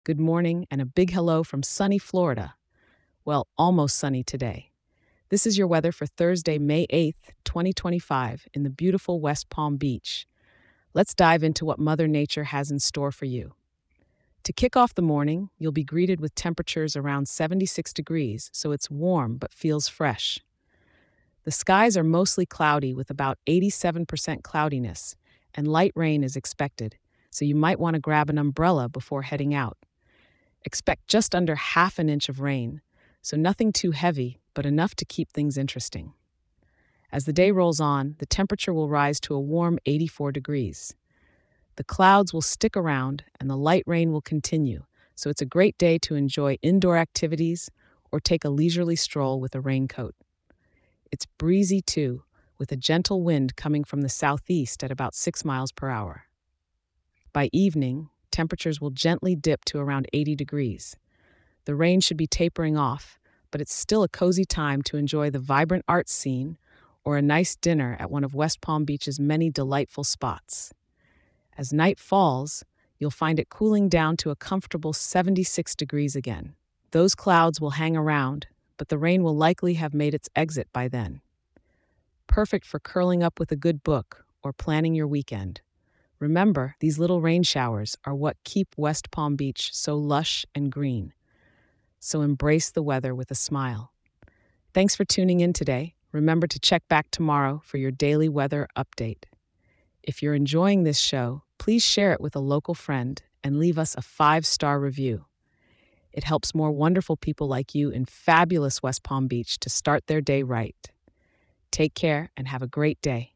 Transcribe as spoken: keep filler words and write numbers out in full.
good morning, and a big hello from sunny Florida. Well, almost sunny today. This is your weather for Thursday, May eighth, twenty twenty-five, in the beautiful West Palm Beach. Let's dive into what Mother Nature has in store for you. To kick off the morning, you'll be greeted with temperatures around seventy-six degrees, so it's warm but feels fresh. The skies are mostly cloudy with about eighty-seven percent cloudiness, and light rain is expected, so you might want to grab an umbrella before heading out. Expect just under half an inch of rain, so nothing too heavy, but enough to keep things interesting. As the day rolls on, the temperature will rise to a warm eighty-four degrees. The clouds will stick around and the light rain will continue, so it's a great day to enjoy indoor activities or take a leisurely stroll with a raincoat. It's breezy too, with a gentle wind coming from the southeast at about six miles per hour. By evening, temperatures will gently dip to around eighty degrees. The rain should be tapering off, but it's still a cozy time to enjoy the vibrant art scene or a nice dinner at one of West Palm Beach's many delightful spots. As night falls, you'll find it cooling down to a comfortable seventy-six degrees again. Those clouds will hang around, but the rain will likely have made its exit by then. Perfect for curling up with a good book or planning your weekend. Remember, these little rain showers are what keep West Palm Beach so lush and green. So embrace the weather with a smile. Thanks for tuning in today. Remember to check back tomorrow for your daily weather update. If you're enjoying this show, please share it with a local friend and leave us a five-star review. It helps more wonderful people like you in fabulous West Palm Beach to start their day right. Take care and have a great day.